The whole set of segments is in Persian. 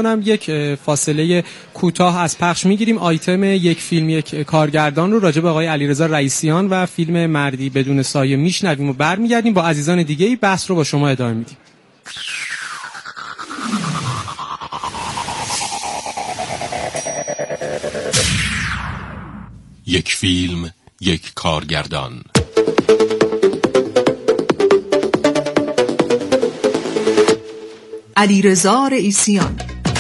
میکنم یک فاصله کوتاه از پخش میگیریم. آیتم یک فیلم یک کارگردان رو راجع به آقای علیرضا رئیسیان و فیلم مردی بدون سایه میشنویم و برمیگردیم با عزیزان دیگه بحث رو با شما ادامه میدیم. یک فیلم یک کارگردان. علیرضا رئیسیان.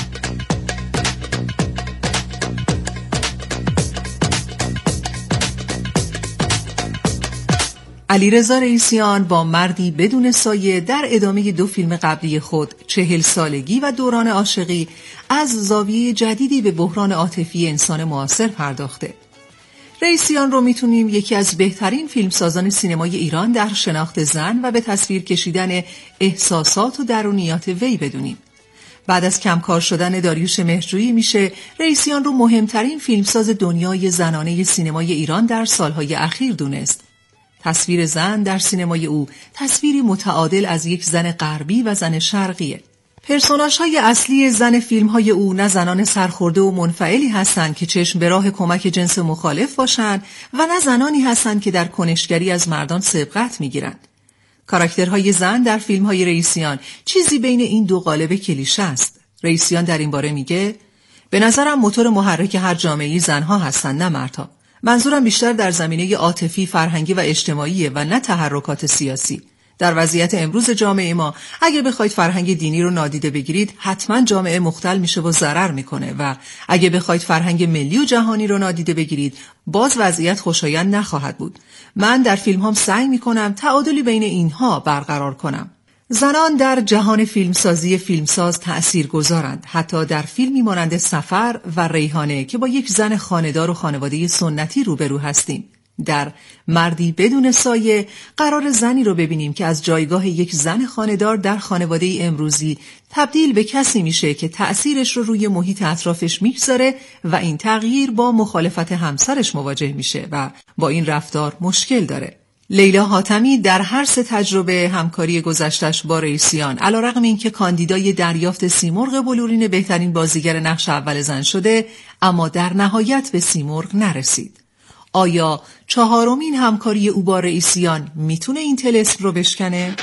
علیرضا رئیسیان با مردی بدون سایه در ادامه دو فیلم قبلی خود 40 سالگی و دوران عاشقی از زاویه جدیدی به بحران عاطفی انسان معاصر پرداخته. رئیسیان رو میتونیم یکی از بهترین فیلمسازان سینمای ایران در شناخت زن و به تصویر کشیدن احساسات و درونیات وی بدونیم. بعد از کمکار شدن داریوش مهرجویی میشه رئیسیان رو مهمترین فیلمساز دنیای زنانه سینمای ایران در سالهای اخیر دونست. تصویر زن در سینمای او تصویری متعادل از یک زن غربی و زن شرقیه. پرسوناژهای اصلی زن فیلم‌های او نه زنان سرخورده و منفعلی هستند که چشم به راه کمک جنس مخالف باشند و نه زنانی هستند که در کنشگری از مردان سبقت می‌گیرند. کاراکترهای زن در فیلم‌های رئیسیان چیزی بین این دو قالب کلیشه است. رئیسیان در این باره میگه به نظرم موتور محرک هر جامعه‌ای زنها هستند نه مردها. منظورم بیشتر در زمینه عاطفی، فرهنگی و اجتماعی و نه تحرکات سیاسی. در وضعیت امروز جامعه ما اگه بخواید فرهنگ دینی رو نادیده بگیرید حتما جامعه مختل میشه و ضرر میکنه و اگه بخواید فرهنگ ملی و جهانی رو نادیده بگیرید باز وضعیت خوشایند نخواهد بود. من در فیلم‌هام سعی میکنم تعادلی بین اینها برقرار کنم. زنان در جهان فیلمسازی فیلمساز تأثیرگذارند، حتی در فیلمی مانند سفر و ریحانه که با یک زن خانه‌دار و خانواده سنتی روبرو هستیم. در مردی بدون سایه قرار زنی رو ببینیم که از جایگاه یک زن خانه‌دار در خانواده امروزی تبدیل به کسی میشه که تأثیرش رو روی محیط اطرافش میگذاره و این تغییر با مخالفت همسرش مواجه میشه و با این رفتار مشکل داره. لیلا حاتمی در هر سه تجربه همکاری گذشتش با رئیسیان علیرغم اینکه کاندیدای دریافت سیمرغ بلورین بهترین بازیگر نقش اول زن شده اما در نهایت به سیمرغ نرسید. آیا چهارمین همکاری او با رئیسیان میتونه این طلسم رو بشکنه؟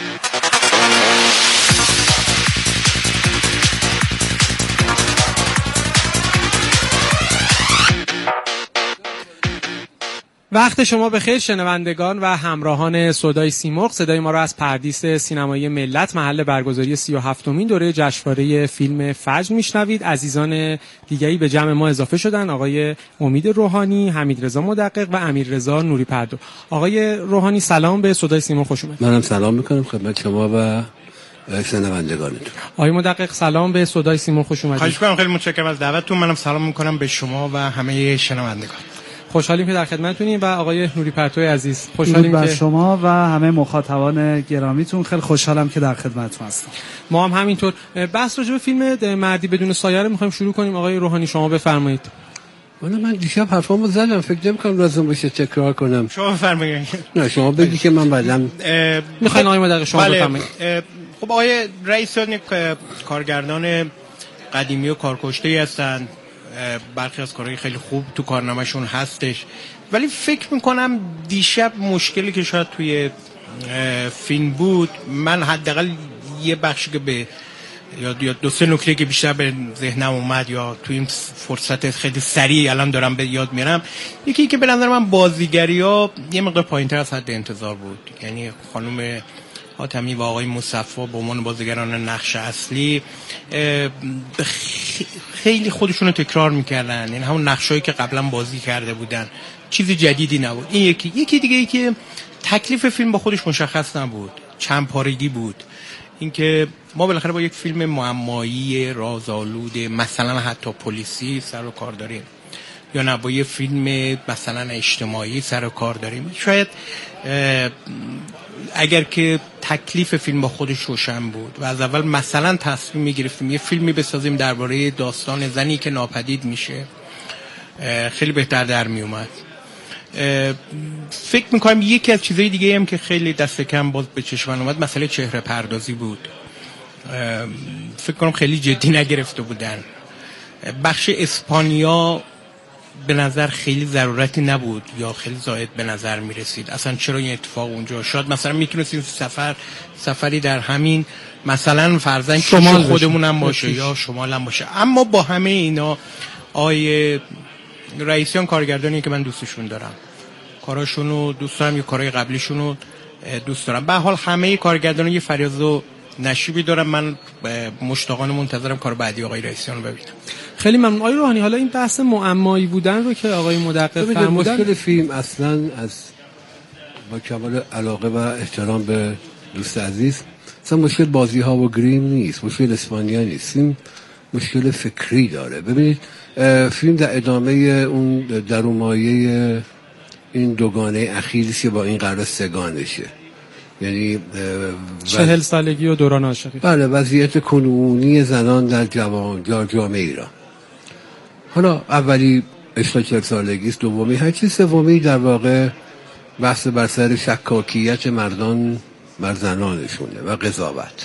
وقت شما بخیر شنوندگان و همراهان صدای سیمرغ. صدای ما را از پردیس سینمایی ملت محل برگزاری 37مین دوره جشنواره فیلم فجر میشنوید. عزیزان دیگری به جمع ما اضافه شدن: آقای امید روحانی، حمیدرضا مدقق و امیررضا نوری پردو. آقای روحانی سلام، به صدای سیمرغ خوش اومدید. منم سلام میکنم خدمت شما و شنوندگانتون. آقای مدقق سلام، به صدای سیمرغ خوش اومدید. خواهش می‌کنم، خیلی متشکرم از دعوتتون. منم سلام میکنم به شما و همه شنوندگان. خوشحالیم که در خدمتتونیم. و آقای نوری پرتوی عزیز خوشحالیم که شما و همه مخاطبان گرامیتون، خیلی خوشحالم که در خدمتتون هستم. ما هم همینطور. بحث راجع به فیلم مردی بدون سایه رو می‌خوایم شروع کنیم. آقای روحانی شما بفرمایید. من دیشب حرفامو زدم، فکر نمی‌کنم لازم باشه تکرار کنم. شما بفرمایید. نه شما بگید که من بعداً می‌خواین آقای مدقق شما بفرمایید. خب آقای رئیسیان کارگردان قدیمی و کارکشته‌ای هستند. برخی از کارهای خیلی خوب تو کارنامه‌شون هستش، ولی فکر میکنم دیشب مشکلی که شاید توی فیلم بود، من حداقل یه بخشی که به یا دو سه نکته که بیشتر به ذهنم اومد یا توی این فرصت خیلی سریع الان دارم به یاد میارم. یکی که به نظر من بازیگری‌ها یه مقدار پایین‌تر از حد انتظار بود. یعنی خانم حاتمی و آقای مصطفی به عنوان بازیگران نقش اصلی خیلی خودشون رو تکرار میکردن، یعنی همون نقشایی که قبلا بازی کرده بودن، چیز جدیدی نبود. این یکی دیگه ای که تکلیف فیلم با خودش مشخص نبود، چند پارگی بود. اینکه ما بالاخره با یک فیلم معمایی رازآلود مثلا حتی پلیسی سر و کار داریم یا نه با یه فیلم مثلا اجتماعی سر و کار داریم. شاید اگر که تکلیف فیلم با خودش روشن بود و از اول مثلا تصمیم می‌گرفتیم یه فیلمی بسازیم درباره داستان زنی که ناپدید میشه، خیلی بهتر در میومد. فکر میکنم یکی از چیزهای دیگه هم که خیلی دست کم باز به چشم اومد مسئله چهره پردازی بود. فکر کنم خیلی جدی نگرفته بودن. بخش اسپانیا به نظر خیلی ضرورتی نبود یا خیلی زائد به نظر می رسید. اصلا چرا این اتفاق اونجا؟ شاید مثلا میتونستیم سفری در همین مثلا فرضاً شمال خودمون هم باشه یا شمال هم باشه. اما با همه اینا آیه رئیسیان کارگردانی که من دوستشون دارم، کاراشونو دوست دارم یا کارهای قبلیشونو دوست دارم. به هر حال همه کارگردانان یه فریض و نشیبی دارم. من مشتاقانه منتظرم کار بعدی آقای رئیسیان رو ببینم. خیلی ممنون آقای روحانی. حالا این بحث معمایی بودن رو که آقای مدقق فرمودن، مشکل فیلم اصلا از با کمال علاقه و احترام به دوست عزیز، اصلا مشکل بازی ها و گریم نیست، مشکل اسپانیا نیست، فیلم مشکل فکری داره. ببینید فیلم در ادامه اون درومایه این دوگانه اخیریست که با این قرار سگانشه، یعنی 40 سالگی و دوران عاشقی. بله، وضعیت کنونی زنان در جامعه ایران. حالا اولی عشق 40 سالگی است، دومی هرچی، سومی در واقع بحث بر سر شکاکیت مردان بر زنانشونه و قضاوت.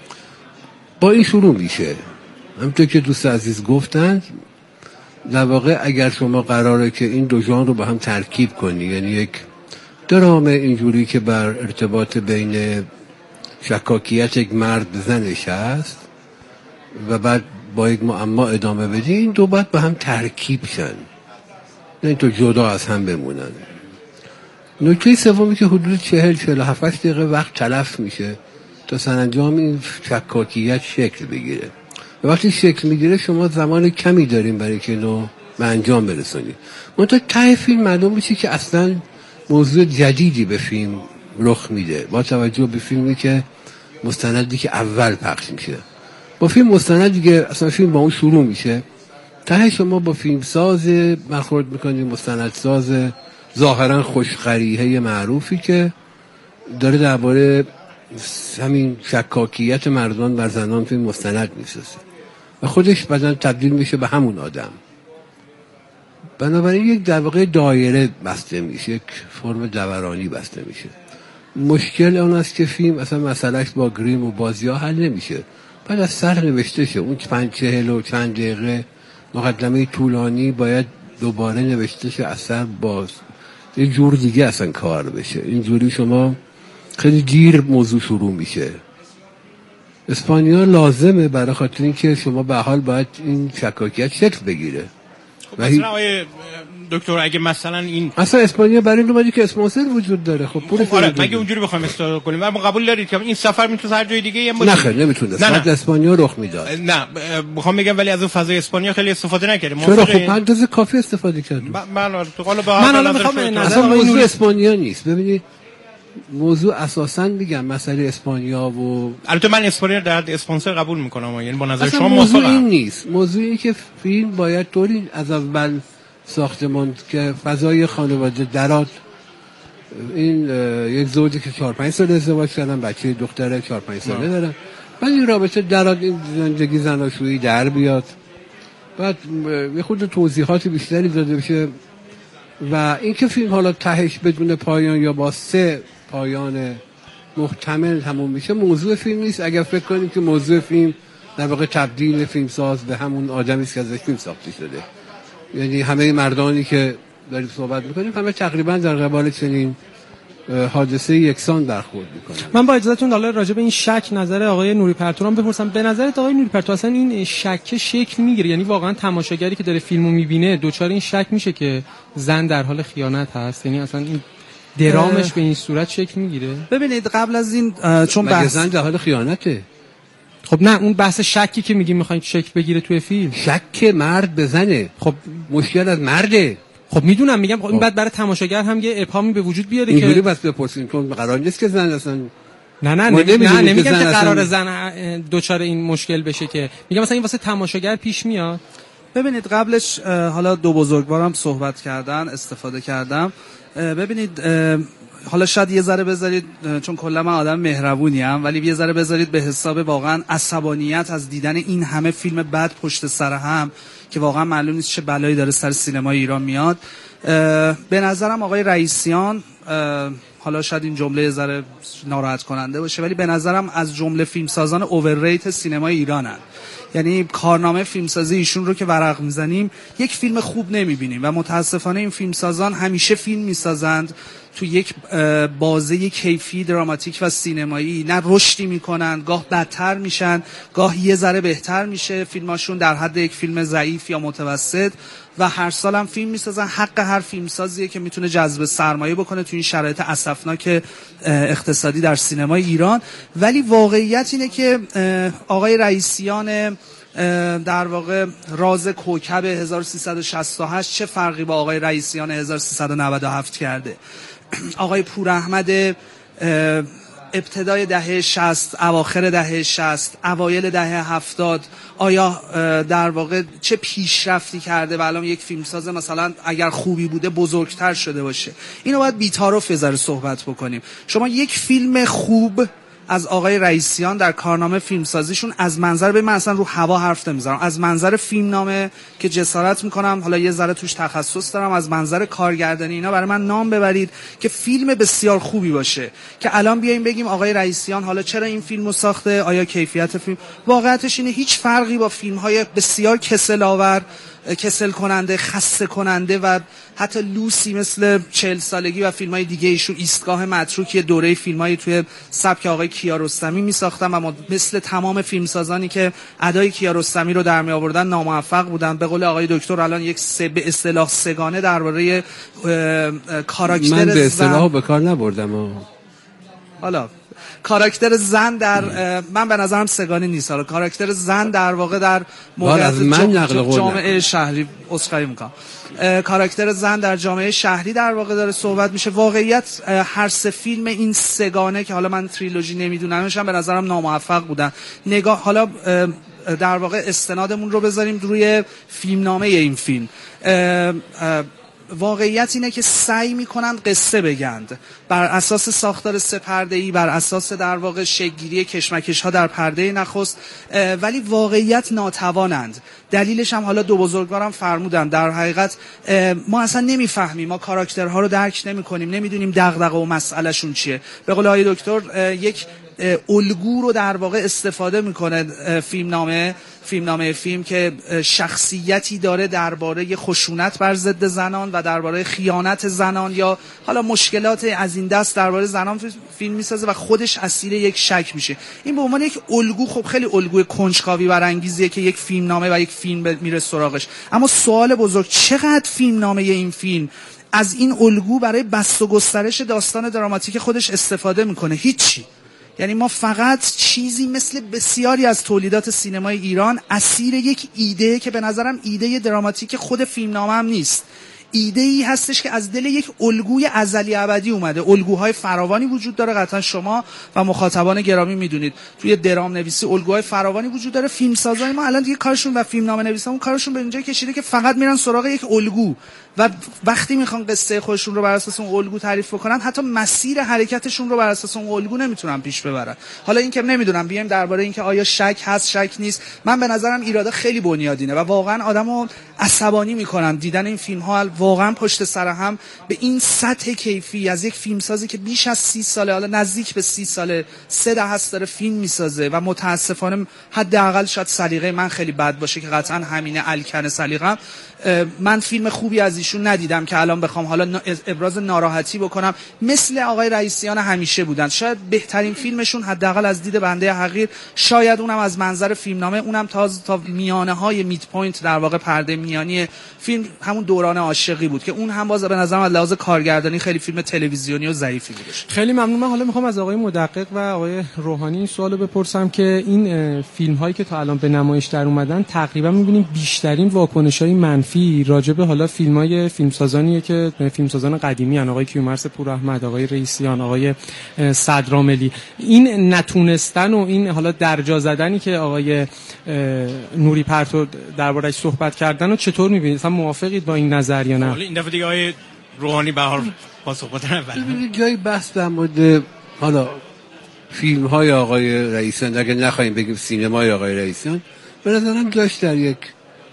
با این شروع میشه. همونطور که دوست عزیز گفتن، در واقع اگر شما قراره که این دو ژانر رو با هم ترکیب کنی، یعنی یک درام اینجوری که بر ارتباط بین شکاکیت یک مرد به زنش هست و بعد با یک معما ادامه بدی، این دو باید با هم ترکیب شن، نه تو جدا از هم بمونن. نکته سومی که حدود 40-47 دقیقه وقت تلف میشه تا سرانجام این شکاکیت شکل بگیره. وقتی شکل میگیره شما زمان کمی داریم برای که اینو به انجام برسونید. منتها ته فیلم معلوم میشه که اصلا موضوع جدیدی به فیلم رخ میده با توجه به فیلمی که مستندی که اول پخش میشه. با فیلم مستند دیگه اصلا فیلم با اون شروع میشه، ته شما با فیلم ساز برخورد میکنید، مستند ساز ظاهرا خوشخریحه معروفی که داره درباره همین شکاکیت مردان بر زنان فیلم مستند میسازه و خودش بعداً تبدیل میشه به همون آدم. بنابراین یک در واقع دایره بسته میشه، یک فرم دورانی بسته میشه. مشکل اون است که فیلم اصلا مسئلهش با گریم و بازی ها حل نمیشه، بعد از سر نوشته شه. اون 40 و چند دقیقه مقدمه طولانی باید دوباره نوشته شه، اثر باز یه جور دیگه اصلا کار بشه. اینجوری شما خیلی دیر موضوع شروع میشه. اسپانیا لازمه برای خاطر اینکه شما به حال باید این شکاکیت شکل بگیره. خب مثلا آقای دکتر اگه مثلا این اصلا اسپانیا برای این اومدی که اسپانسر وجود داره، خب پول آره مگه اونجوری بخوایم استفاده کنیم ما قبول دارید که این سفر میتونه هر جای دیگه هم باشه؟ نه خیر نمیتونه. نه اسپانیا رخ میداد. نه میخوام بگم ولی از اون فضای اسپانیا خیلی استفاده نکردیم. چرا؟ خب اندازه کافی استفاده کردیم. من تو قالب من میخوام اصلا موضوع اسپانیا نیست. ببینید موضوع اساساً میگم مسئله اسپانیا و البته من اسپانیا در اسپانسر قبول میکنم، یعنی با نظر شما موضوع این نیست. موضوعی که فیلم باید طوری از اول ساختمان که فضای خانواده درات، این یک زوجی که 4-5 سال ازدواج کردن، بچه دختره 4-5 ساله دارن، بعد این رابطه درات، این زندگی زناشویی در بیاد، بعد یه خود توضیحات بیشتری داده بشه و اینکه فیلم حالا تهش بدون پایان یا با 3 پایان محتمل تموم میشه موضوع فیلم نیست. اگر فکر کنیم که موضوع فیلم در واقع تبدیل فیلم ساز به همون آدمی است که ازش فیلم ساخته شده، یعنی همه مردانی که داریم صحبت میکنیم همه تقریبا در قبال چنین حادثه یکسان برخورد میکنن. من با اجازهتون حالا راجع به این شک نظر آقای نوری پرتوران بپرسم. به نظرت آقای نوری پرتور اصلا این شک شکل میگیره؟ یعنی واقعا تماشاگری که داره فیلمو میبینه دوچار این شک میشه که زن در حال خیانت هست؟ یعنی اصلا این درامش به این صورت شکل میگیره؟ ببینید قبل از این چون بحث زن در حال خیانته. خب نه اون بحث شکی که میگیم میخواین شکل بگیره توی فیلم، شک مرد بزنه، خب مشکل از مرده. خب میدونم، میگم این بعد برای تماشاگر هم یه ابهامی به وجود بیاره اینجوری که بس بپرسیم چون قرار نیست که زن اصلا نمیگم که قرار زن دوچار این مشکل بشه، که میگم مثلا این واسه تماشاگر پیش میاد. ببینید قبلش حالا دو بزرگوارم صحبت کردن، استفاده کردم. ببینید حالا شاید یه ذره بذارید، چون کلا من آدم مهربونی ام، ولی یه ذره بذارید به حساب واقعا عصبانیت از دیدن این همه فیلم بد پشت سر هم که واقعا معلوم نیست چه بلایی داره سر سینمای ایران میاد. به نظرم آقای رئیسیان حالا شاید این جمله یه ذره ناراحت کننده باشه، ولی به نظرم از جمله فیلمسازان اوورریت سینمای ایرانن. یعنی کارنامه فیلمسازی ایشون رو که ورق میزنیم یک فیلم خوب نمیبینیم و متاسفانه این فیلمسازان همیشه فیلم میسازند تو یک بازه کیفی دراماتیک و سینمایی، نه رشدی میکنن، گاه بدتر میشن، گاه یه ذره بهتر میشه فیلماشون در حد یک فیلم ضعیف یا متوسط و هر سال هم فیلم میسازن. حق هر فیلمسازیه که میتونه جذب سرمایه بکنه تو این شرایط اسفناک اقتصادی در سینمای ایران. ولی واقعیت اینه که آقای رئیسیان در واقع راز کوکب 1368 چه فرقی با آقای رئیسیان 1397 کرده؟ آقای پوراحمد ابتدای دهه 60، اواخر دهه 60، اوایل دهه 70 آیا در واقع چه پیشرفتی کرده و الان یک فیلمساز مثلا اگر خوبی بوده بزرگتر شده باشه؟ اینو باید بی‌طرف یه ذره صحبت بکنیم. شما یک فیلم خوب از آقای رئیسیان در کارنامه فیلمسازیشون از منظر، به من اصلا رو هوا حرف نمیزنم، از منظر فیلمنامه که جسارت میکنم حالا یه ذره توش تخصص دارم، از منظر کارگردانی اینا برای من نام ببرید که فیلم بسیار خوبی باشه که الان بیایم بگیم آقای رئیسیان حالا چرا این فیلمو ساخته، آیا کیفیت فیلم. واقعیتش اینه هیچ فرقی با فیلم‌های بسیار کسل آور، کسل کننده، خسته کننده و حتی لوسی مثل 40 سالگی و فیلم‌های دیگه ایشون، ایستگاه متروک، دوره فیلم‌های توی سبک آقای کیارستمی می‌ساختن و مثل تمام فیلمسازانی که ادای کیارستمی رو در می آوردن ناموفق بودن. به قول آقای دکتر الان یک به اصطلاح سگانه درباره کاراکتر من به زن اصطلاح به کار نبردم. حالا کاراکتر زن در من به نظرم سگانه نیست. حالا کاراکتر زن در واقع در موقعیت جامعه شهری اسخای میکنم، کاراکتر زن در جامعه شهری در واقع داره صحبت میشه. واقعیت هر سه فیلم این سگانه که حالا من تریلوژی نمیدونمش هم به نظرم ناموفق بودن. نگاه حالا در واقع استنادمون رو بذاریم روی فیلمنامه این فیلم. واقعیت اینه که سعی میکنن قصه بگند بر اساس ساختار سه‌پرده‌ای، بر اساس در واقع شکل‌گیری کشمکش ها در پرده نخست، ولی واقعیت ناتوانند. دلیلش هم حالا دو بزرگوارم فرمودن، در حقیقت ما اصلا نمیفهمیم، ما کاراکترها رو درک نمیکنیم، نمیدونیم دغدغه و مسئلهشون چیه. به قول آقای دکتر یک الگو رو در واقع استفاده میکنه فیلمنامه فیلم که شخصیتی داره درباره خشونت بر ضد زنان و درباره خیانت زنان یا حالا مشکلات از این دست درباره زنان فیلم میسازه و خودش اسیر یک شک میشه. این به عنوان یک الگو خب خیلی الگوی کنجکاوی برانگیزیه که یک فیلمنامه و یک فیلم میره سراغش. اما سوال بزرگ، چقدر فیلمنامه این فیلم از این الگو برای بسط و گسترش داستان دراماتیک خودش استفاده میکنه؟ هیچی. یعنی ما فقط چیزی مثل بسیاری از تولیدات سینمای ایران اسیر یک ایده که به نظرم ایده دراماتیک خود فیلمنامه هم نیست، ایده ای هستش که از دل یک الگوی ازلی ابدی اومده. الگوهای فراوانی وجود داره، قطعا شما و مخاطبان گرامی میدونید توی درام نویسی الگوهای فراوانی وجود داره. فیلمسازای ما الان دیگه کارشون و فیلمنامه نویسامون کارشون به اینجا کشیده که فقط میرن سراغ یک الگو و وقتی میخوان قصه خودشون رو بر اساس اون الگو تعریف بکنن حتی مسیر حرکتشون رو بر اساس اون الگو نمیتونن پیش ببرن. حالا این که نمیدونم بیایم درباره اینکه آیا شک هست شک نیست، من به نظرم ایراده خیلی بنیادینه و واقعا آدمو عصبانی میکنن دیدن این فیلم ها واقعا پشت سر هم به این سطح کیفی از یک فیلمسازی که بیش از 30 ساله، حالا نزدیک به 30 ساله، 3 دهه است داره فیلم میسازه و متاسفانه حداقل شاید سلیقه من خیلی بد باشه که قطعا همینه الکن سلیقه‌ام، من فیلم خوبی از ایشون ندیدم که الان بخوام حالا ابراز ناراحتی بکنم. مثل آقای رئیسیان همیشه بودن. شاید بهترین فیلمشون حداقل از دید بنده حقیر، شاید اونم از منظر فیلمنامه، اونم تا میانه های میت پوینت در واقع پرده میانی فیلم، همون دوران عاشقی بود که اون هم باز به نظرم از لحاظ کارگردانی خیلی فیلم تلویزیونی و ضعیفی بود. خیلی ممنون. من حالا میخوام از آقای مدقق و آقای روحانی این سوالو بپرسم که این فیلم هایی که تا الان به نمایش در اومدن تقریبا میبینیم بیشترین واکنش‌های منفی راجع به حالا فیلم‌های فیلمسازانیه که فیلمسازان قدیمی ان، آقای کیومرث پوراحمد، آقای رئیسیان، آقای صدراملی، این نتونستن و این حالا درجا زدنی که آقای نوری پرتو درباره‌اش صحبت کردن رو چطور می‌بینید؟ مثلا موافقید با این نظر یا نه؟ این دفعه دیگه آقای روحانی به هر پاسخ بدن. ببینید جای بحث در مورد حالا فیلم‌های آقای رئیسیان، اگه نخواهیم بگیم سینمای آقای رئیسیان، به نظرم جاش در یک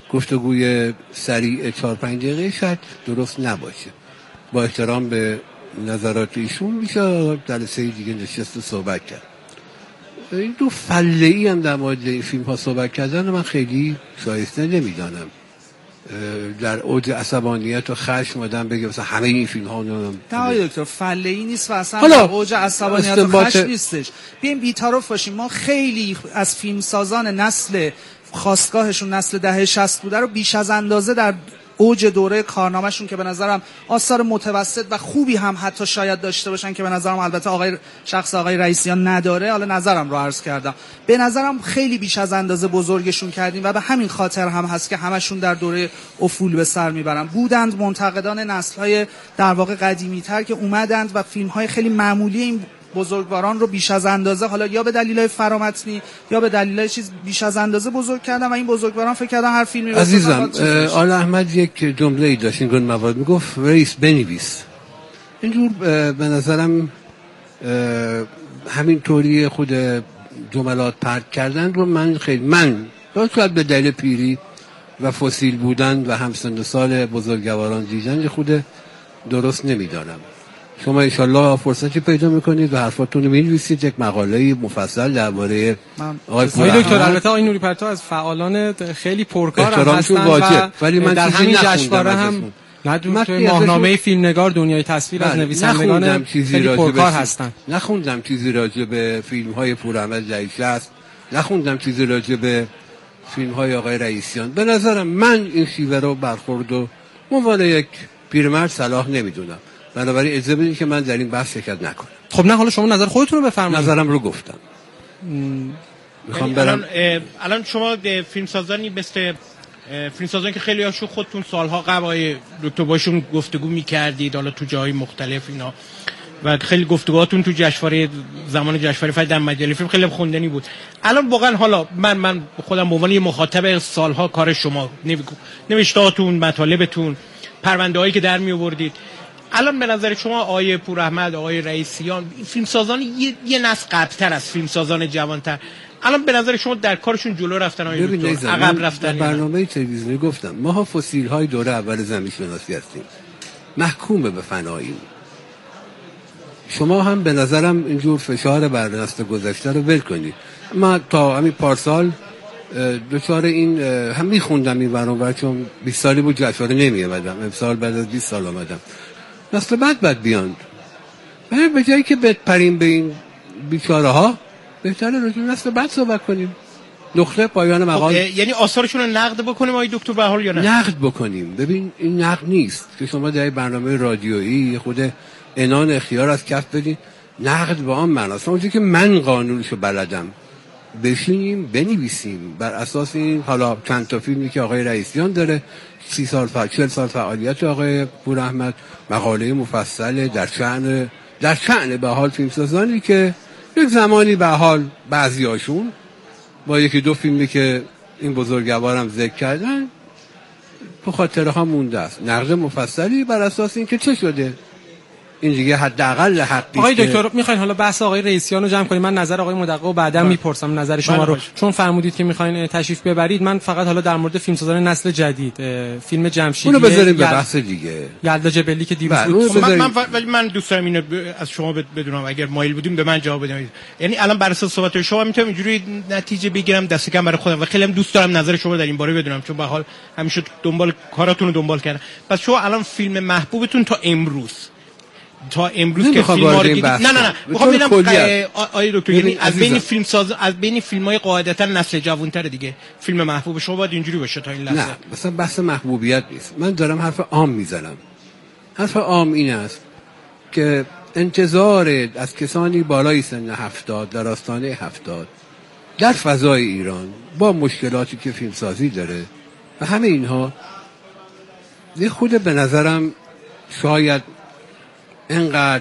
گفتگوی سریع 4-5 دقیقه شاید درست نباشه. با احترام به نظرات ایشون میشه جلسه دیگه نشست صحبت کرد. این دو فله‌ای هم در مورد این فیلم ها صحبت کردن من خیلی شایسته نمیدانم. در اوج عصبانیت و خشم آدم بگه مثلا همه این فیلم ها نه آقای دکتر فله‌ای نیست و اصلا حالا اوج عصبانیت و خشم نیستش. بیایم بی‌طرف باشیم. ما خیلی از فیلمسازان نسل خاستگاهشون نسل دهه 60 بوده رو بیش از اندازه در اوج دوره کارنامه‌شون که به نظرم آثار متوسط و خوبی هم حتی شاید داشته باشن که به نظرم البته شخص آقای رئیسیان نداره، حالا نظرم رو عرض کردم، به نظرم خیلی بیش از اندازه بزرگشون کردیم و به همین خاطر هم هست که همشون در دوره افول به سر میبرن. بودند منتقدان نسل‌های در واقع قدیمی‌تر که اومدند و فیلم‌های خیلی معمولی این بزرگواران رو بیش از اندازه، حالا یا به دلایل فرامتنی یا به دلایل چیز بیش از اندازه بزرگ کردن و این بزرگواران فکر کردن هر فیلمی عزیزم آل احمد یک جمله‌ای داشت این موارد میگفت رئیس بنویس. اینجور به نظرم همین طوری خود جملات پرت کردن رو من شاید به دلیل پیری و فسیل بودن و همسن سال بزرگواران دیدن خود درست نمیدانم. شما انشالله فرصتی پیدا میکنید و حرفاتون رو می‌نویسید، یک مقاله مفصل درباره آقای دکتر. البته آقای نوری پرتو از فعالان خیلی پرکار هستن و ولی من در همین جشنواره هم ماهنامه فیلمنگار دنیای تصویر از نویسندگان خیلی پرکار هستن. نخوندم چیزی راجع به فیلم‌های پوراحمد جایشه است، نخوندم چیزی راجع به فیلم‌های آقای رئیسیان. به نظرم من این شیوه رو برخورد و عنوان یک پیرمرد صلاح نمیدونم. بنابراین اجازه بدید که من در این بحث شرکت نکنم. خب نه، حالا شما نظر خودتون رو بفرمایید. نظرم رو گفتم. میخوام برم الان شما فیلمسازانی مثل فیلمسازانی که خیلی هاشون خودتون سالها قبل دکتر باشون گفتگو میکردید، حالا تو جای مختلف اینا، و خیلی گفتگوهاتون تو جشنواره زمان جشنواره فجر در مجله فیلم خیلی خوندنی بود. الان واقعا حالا من خودم به عنوان یه مخاطب سالها کار شما، نوشتهاتون، مطالبتون، پرونده‌هایی که در میآوردید، الان به نظر شما آقای پوراحمد، آقای رئیسیان، فیلمسازان یه نسل قبل‌تر از فیلمسازان جوان‌تر، الان به نظر شما در کارشون جلو رفتن آقای دکتر، عقب رفتن؟ در برنامه تلویزیونی گفتم ما فسیل‌های دوره اول زمین شناسی هستیم، محکوم به فناییم. شما هم به نظرم اینجور فشار بر نسل گذشته رو ول کنید. من تا همین پارسال دچار این هم می‌خوندم این برنامه چون 20 سالی بود جشنواره نمی‌آمدم، امسال بعد از 20 سال آمدم. نسل بعد بیان، به جایی که بپریم به این بیچاره ها بهتره راجع به نسل بعد صحبت کنیم. نقطه پایان مقال. یعنی آثارشون رو نقد بکنیم آقای دکتر به حال یا نه؟ نقد بکنیم. ببین این نقد نیست که شما در برنامه رادیویی خود عنان اختیار از کف بدین. نقد با آن معناست اونجوری که من قانونشو بلدم بشینیم بنویسیم بر اساس این. حالا چند تا فیلمی که آقای رئیسیان داره، 40 سال فعالیت آقای پوراحمد، مقاله مفصل در شأن به حال فیلمسازانی که یک زمانی به حال بعضیاشون با یکی دو فیلمی که این بزرگوارم ذکر کردن تو خاطرها مونده است. نقد مفصلی بر اساس این که چه شده، این دیگه حداقل حقی. آقای دکتر میخواین حالا بحث آقای رئیسیان رو جمع کنیم؟ من نظر آقای مدقق رو بعدا میپرسم، نظر شما رو، چون فرمودید که میخواین تشریف ببرید. من فقط حالا در مورد فیلمسازان نسل جدید، فیلم جمشیدی اونو بذاریم به بحث دیگه، یلدا جبلی که دیروز بود. من دوست دارم اینو از شما بدونم، اگر مایل بودیم به من جواب بدید. یعنی الان بر اساس صحبت شما میتونم اینجوری نتیجه بگیرم دست کم برای خودم، و خیلی هم دوست دارم نظر شما در این باره بدونم، چون به حال همیشه کاراتون رو دنبال کردم. پس شما الان فیلم محبوبتون تا امروز که فیلم ها رو دیدید؟ نه میخوام ببینم آقای دکتر، یعنی از بین فیلم‌های قاعدتا نسل جوان‌تر دیگه فیلم محبوب شما باید اینجوری باشه تا این لحظه؟ نه مثلا بحث محبوبیت نیست، من دارم حرف عام میزنم. حرف عام این است که انتظار از کسانی بالای سن 70 در آستانه 70 در فضای ایران با مشکلاتی که فیلمسازی داره و همه اینها یه خود به نظرم شاید اینقدر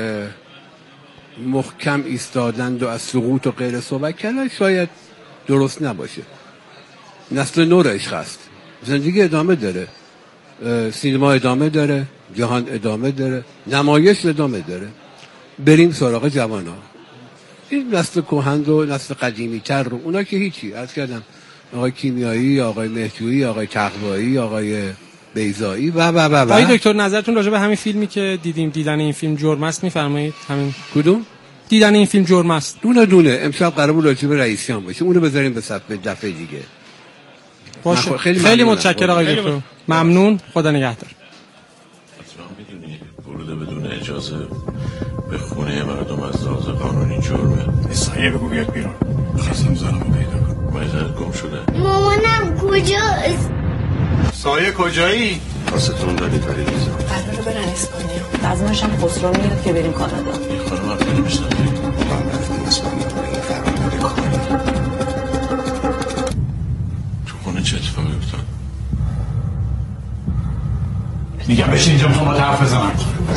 محکم ایستادند و از سقوط و غیر صحبت کردن شاید درست نباشه. نسل نو عشق است، زندگی ادامه داره، سینما ادامه داره، جهان ادامه داره، نمایش ادامه داره. بریم سراغ جوان ها، این نسل کهن و نسل قدیمی تر رو، اونا که هیچی. عرض کردم آقای کیمیایی، آقای مهجویی، آقای تقوایی، آقای بیضایی و آقای دکتر نظرتون راجع به همین فیلمی که دیدن این فیلم جرم است میفرمایید؟ همین کدوم؟ دیدن این فیلم جرم است. دونه امشب قرار بود راجع به رئیسیان باشه، اونو بذاریم به صفحه دفعه دیگه. باشه. خیلی متشکرم آقای دکتر. ممنون. خدا نگهدار. حتما میدونی ورود بدون اجازه به خونه مردم از لحاظ قانونی جرمه. سایه بگو بیاد بیرون. خواستم زنمو پیدا کنم. مایزنت گم شده. مامانم کجاست؟ سایه کجایی؟ خواستتون داری تاری ریزه. قراره برن اسپانیا. لازمش هم خسرو میاد که بریم کانادا. این خانم هم خیلی میشنم. من رفتم اسپانیا برای فرامده کاری. تو خونه چه اتفاقی افتاد؟ میگم بشین اینجا میخوام با حرف بزنم.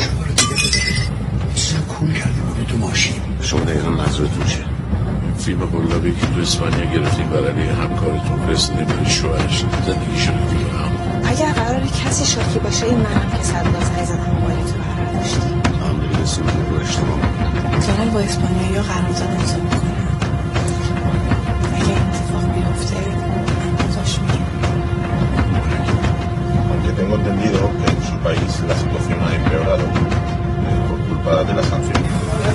سکون کرده بودی تو ماشین. شما دقیقا منظورتون چیه؟ فیلم قلابی که تو اسپانیا گرفتیم برای همکارتون رسیده برای شوهرش زندگی شده دیگه هم. اگر قراره کسی شاکی باشه این منم که صد بار زدم موبایل تو قرار داشتی. هم دیگه رسیده رو اشتباه دارن با اسپانیا یا قرارداد امضا میکنن. اگه این اتفاق بیفته امضاش میگم. Aunque tengo entendido que en su país la situación ha empeorado por culpa de las sanciones.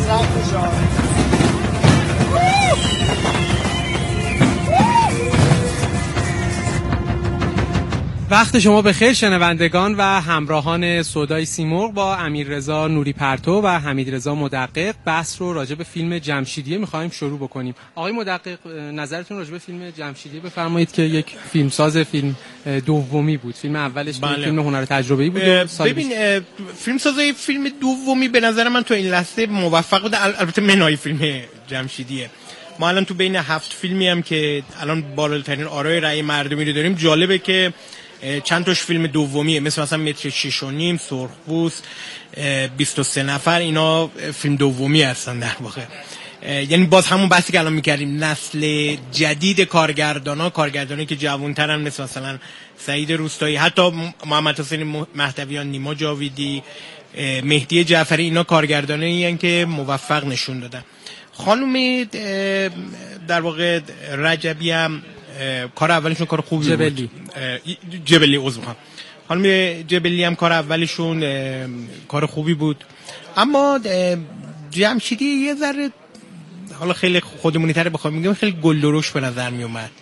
وقت شما بخیر شنوندگان و همراهان صدای سیمرغ. با امیررضا نوری پرتو و حمیدرضا مدقق بحث رو راجع به فیلم جمشیدیه می‌خوایم شروع بکنیم. آقای مدقق نظرتون راجع به فیلم جمشیدیه بفرمایید که یک فیلمساز فیلم دومی بود. فیلم اولش فیلم هنر تجربه‌ای بود. ببین فیلمساز فیلم دومی به نظر من تو این لحظه موفق بود. البته منهای فیلم جمشیدیه. ما الان تو بین 7 فیلمی هم که الان بالاترین آرای رأی مردمی رو داریم. جالبه که چند تاش فیلم دومیه، مثلا متر 6.5، سرخپوست، 23 نفر، اینا فیلم دومی هستن در واقع. یعنی باز همون بحثی که الان می‌کردیم، نسل جدید کارگردانی که جوان‌ترن، مثلا سعید روستایی، حتی محمد حسین مهدویان، نیما جاویدی، مهدی جعفری، اینا کارگردانایی هستن که موفق نشون دادن. خانم در واقع رجبی هم کار اولشون کار خوبی بود. جبلی عذر میخوام. خانم جبلی هم کار اولشون کار خوبی بود، اما جمشیدی یه ذره حالا خیلی خودمونی تره بخوام میگم خیلی گلدروش به نظر می اومد.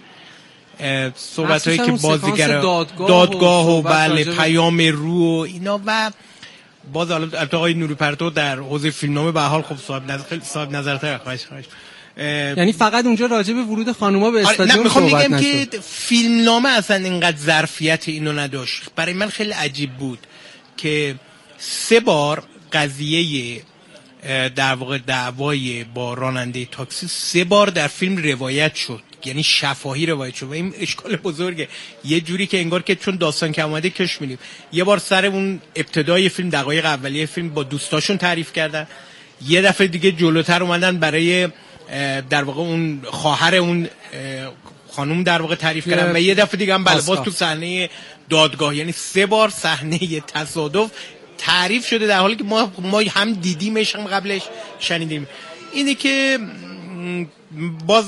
صحبتایی که بازیگر دادگاه و بله پیام رو و اینا و باز البته آقای نوری پرتو در حوزه فیلمنامه به حال خب صاحب نظرتر خواهش. یعنی فقط اونجا راجع به ورود خانوما به استادیوم صحبت نشد. میگم که فیلمنامه اصلا اینقدر ظرفیت اینو نداشت. برای من خیلی عجیب بود که 3 بار قضیه در واقع دعوای با راننده تاکسی 3 بار در فیلم روایت شد، یعنی شفاهی روایت شد و این اشکال بزرگه. یه جوری که انگار که چون داستان که اومده کش می‌ریم. یه بار سر اون ابتدای فیلم، دقایق اولیه فیلم با دوستاشون تعریف کردن، یه دفعه دیگه جلوتر اومدن برای در واقع اون خواهر اون خانم در واقع تعریف کردن و یه دفعه دیگه هم باز تو صحنه دادگاه. یعنی 3 بار صحنه تصادف تعریف شده در حالی که ما هم دیدیمش هم قبلش شنیدیم. اینه که باز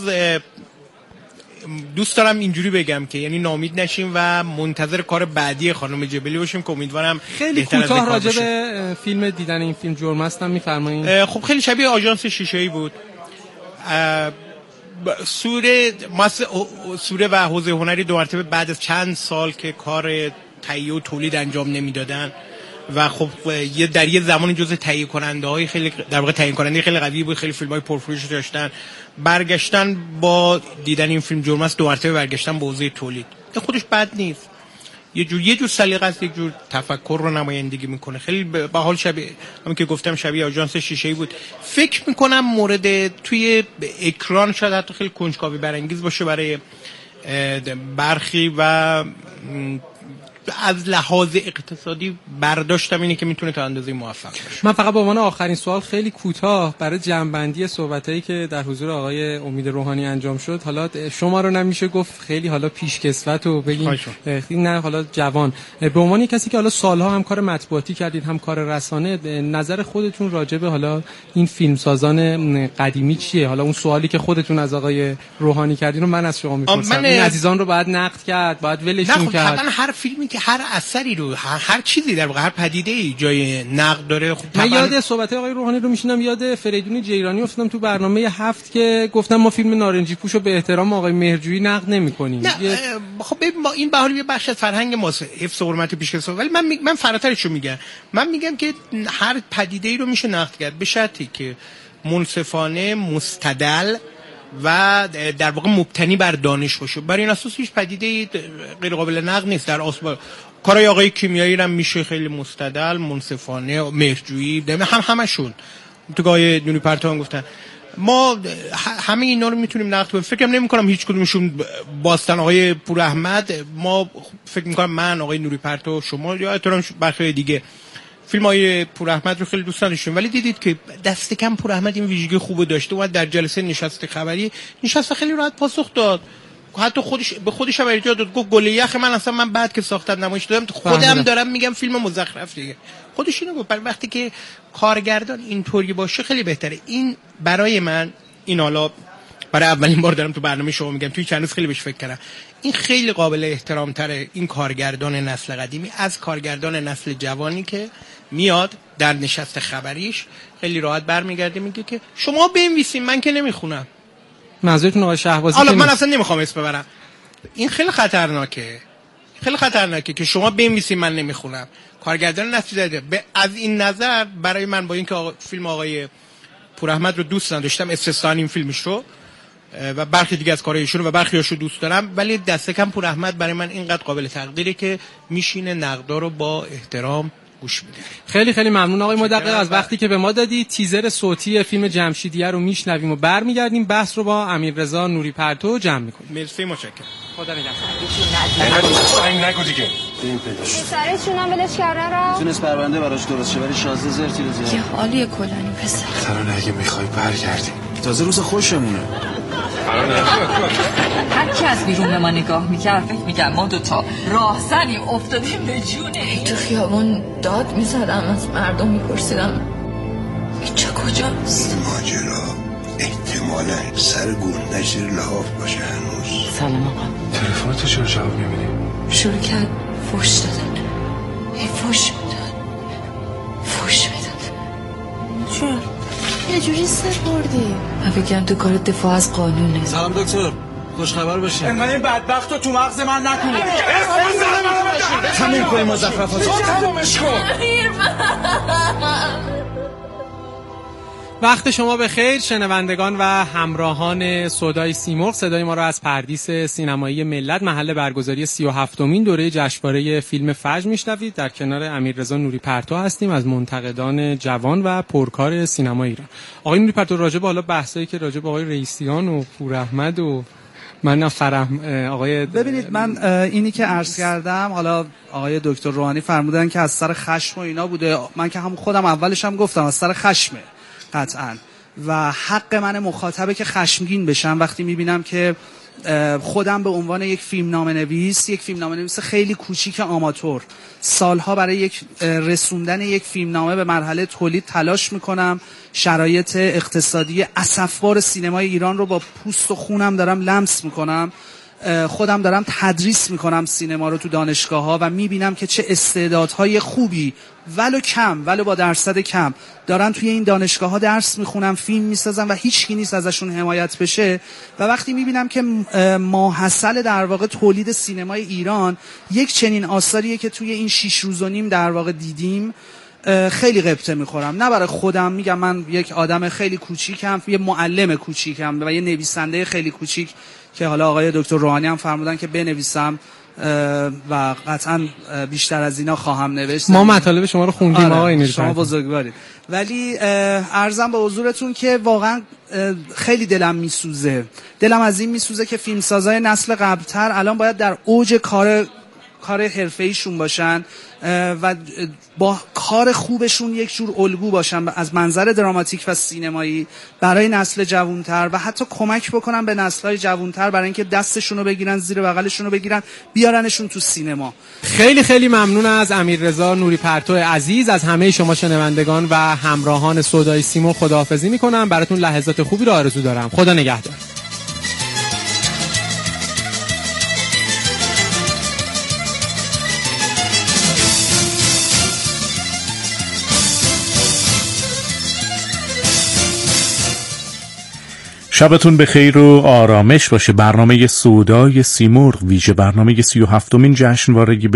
دوست دارم اینجوری بگم که یعنی ناامید نشیم و منتظر کار بعدی خانم جبلی باشیم که امیدوارم خیلی کوتاه راجع به فیلم دیدن این فیلم جرم هستم میفرمایید. خب خیلی شبیه آژانس شیشه‌ای بود. سوره و حوزه هنری 2 مرتبه بعد از چند سال که کار تهیه و تولید انجام نمیدادن و خب در یه زمانی جزء تهیه کننده های خیلی در واقع تهیه کننده خیلی قوی بود، خیلی فیلم های پرفروش داشتن، برگشتن با دیدن این فیلم جرم است 2 مرتبه برگشتن به حوزه تولید. خودش بد نیست، یه جور سلیقه است، یک جور تفکر رو نمایندگی میکنه. خیلی به حال شبیه همون که گفتم شبیه آژانس شیشه‌ای بود. فکر میکنم مورد توی اکران شاید حتی خیلی کنجکاوی برانگیز باشه برای برخی و از لحاظ اقتصادی برداشتم اینه که میتونه تا اندازه موفق باشه. من فقط به عنوان آخرین سوال خیلی کوتاه برای جمع‌بندی صحبتایی که در حضور آقای امید روحانی انجام شد، حالا شما رو نمیشه گفت خیلی حالا پیشکسوت و بگیم نه حالا جوان، به عنوان کسی که حالا سالها هم کار مطبوعاتی کردید هم کار رسانه، نظر خودتون راجع به حالا این فیلمسازان قدیمی چیه؟ حالا اون سوالی که خودتون از آقای روحانی کردین رو من از شما میپرسم. این عزیزان رو باید نقد کرد، باید ولشون کرد. هر فیلمی که هر اثری رو هر چیزی در واقع هر پدیده‌ای جای نقد داره. خب من یاد صحبت آقای روحانی رو میشینم، یاد فریدون جیرانی افتادم تو برنامه 7 که گفتم ما فیلم نارنجی پوشو به احترام آقای مهرجویی نقد نمی‌کنیم. خب ما این بهاری یه بخش از فرهنگ ماست، حفظ حرمت پیشکسوت، ولی من فراترشو میگم. من میگم که هر پدیده‌ای رو میشه نقد کرد به شرطی که منصفانه، مستدل و در واقع مبتنی بر دانش باشه. برای این اساس هیچ پدیده غیر قابل نقد نیست. در آسمان کارهای آقای کیمیایی هم میشه خیلی مستدل، منصفانه، مهرجویی، همشون تو آقای نوری پرتو گفتن. ما همه اینا رو میتونیم نقد کنیم. فکر نمی‌کنم هیچ کدومشون باستن. آقای پور احمد، ما فکر می‌کنم من، آقای نوری پرتو، شما یا احترام بخیر دیگه فیلم‌های پور احمد رو خیلی دوست داشتیم، ولی دیدید که دست کم پور احمد این ویژگی خوبو داشته. اومد در جلسه نشست خبری نشست خیلی راحت پاسخ داد، حتی خودش هم ارجاع داد، گفت گل یخ من بعد که ساختم نمایش دادم خودم دارم میگم فیلم مزخرف دیگه. خودش اینو گفت. وقتی که کارگردان اینطوری باشه خیلی بهتره. این برای من، این حالا برای اولین بار دارم تو برنامه شما میگم، توی چند روز خیلی بهش فکر کردم، این خیلی قابل احترام تره این کارگردان نسل قدیمی از کارگردان نسل جوانی که میاد در نشست خبریش خیلی راحت برمیگرده میگه که شما بنویسین، من که نمیخونم. منظورتون آقای شهبازی؟ حالا من اصلا نمیخوام اسم ببرم. این خیلی خطرناکه که شما بنویسین من نمیخونم. کارگردان نسل جدید. از این نظر برای من، با اینکه فیلم آقای پور احمد رو دوست نداشتم، استثنا این فیلمش رو و برخی دیگه از کارهایشون و برخیاشو دوست دارم، ولی دست کم پور احمد برای من اینقدر قابل تقدیره که میشینه نقدا رو با احترام گوش میده. خیلی خیلی ممنون آقای مدقق از وقتی که به ما دادی. تیزر صوتی فیلم جمشیدیه رو میشنویم و برمیگردیم بحث رو با امیررضا نوری پرتو جمع میکنیم. مرسی، متشکرم. خدا نگهدار. نگو دیگه. این پیداش. سرشون هم ولش کردن را. تونست پرونده براش درست شه، ولی 16 زرتی رو زد. یه حالیه کلانی پسر. ترانه اگه میخوای برگردیم. تازه روز خوشمونه. هر کی از بیرون به ما نگاه میکرد فکر میکرد ما دوتا راهزنی افتادیم به جونه. تو خیابون داد میزدم، از مردم میپرسیدم اینجا کجاست؟ این ماجرا احتمالا سر گندش لحاف باشه هنوز. سلام آقا. تلفنتو چرا جواب نمیدی؟ شروع کرد فوش دادن. فوش میداد. چرا؟ یه جوری سپردی. من فکرم تو کار دفاع از قانونه. سلام دکتر، خوش خبر باشین. انقدر این بدبختو تو مغز من نکنی. تموم کنی مزخرفاتو. تمومش کن. وقت شما به خیر شنوندگان و همراهان صدای سیمرغ. صدای ما را از پردیس سینمایی ملت محل برگزاری 37مین دوره جشنواره فیلم فجر میشنوید. در کنار امیررضا نوری پرتو هستیم از منتقدان جوان و پرکار سینما ایران. آقای نوری پرتو، راجع به حالا بحثایی که راجع به آقای رئیسیان و پور احمد و من آقای ببینید، من اینی که عرض کردم، حالا آقای دکتر روحانی فرمودن که از سر خشم و اینا بوده، من که هم خودم اولش هم گفتم از سر خشمه قطعاً، و حق من مخاطبه که خشمگین بشم وقتی میبینم که خودم به عنوان یک فیلمنامه نویس خیلی کوچیک آماتور سالها برای یک رسوندن یک فیلمنامه به مرحله تولید تلاش میکنم، شرایط اقتصادی اسفبار سینمای ایران رو با پوست و خونم دارم لمس میکنم، خودم دارم تدریس میکنم سینما رو تو دانشگاه‌ها و میبینم که چه استعدادهای خوبی ولو با درصد کم دارن توی این دانشگاه‌ها درس میخونن، فیلم میسازن و هیچکی نیست ازشون حمایت بشه. و وقتی میبینم که ماحصل در واقع تولید سینمای ایران یک چنین آثاریه که توی این 6 روز و نیم در واقع دیدیم، خیلی غبطه میخورم. نه برای خودم، میگم من یک آدم خیلی کوچیکم، یه معلم کوچیکم و یه نویسنده خیلی کوچیک که حالا آقای دکتر روحانی هم فرمودن که بنویسم و قطعا بیشتر از اینا خواهم نوشت. ما مطالب شما رو خوندیم آقای نوری. شما بزرگوارید. ولی عرضم به حضورتون که واقعا خیلی دلم میسوزه. دلم از این میسوزه که فیلمسازای نسل قبلتر الان باید در اوج کار حرفه‌ایشون باشن و با کار خوبشون یک جور الگو باشن از منظر دراماتیک و سینمایی برای نسل جوانتر و حتی کمک بکنن به نسل‌های جوانتر برای اینکه دستشون رو بگیرن، زیر بغلشون رو بگیرن، بیارنشون تو سینما. خیلی خیلی ممنون از امیررضا نوری پرتو عزیز. از همه شما شنوندگان و همراهان صدای سیمرغ خداحافظی میکنم. براتون لحظات خوبی رو آرزو دارم. خدا نگهدار. شبتون بخیر و آرامش باشه. برنامه سودای سیمرغ ویژه برنامه 37مین جشنواره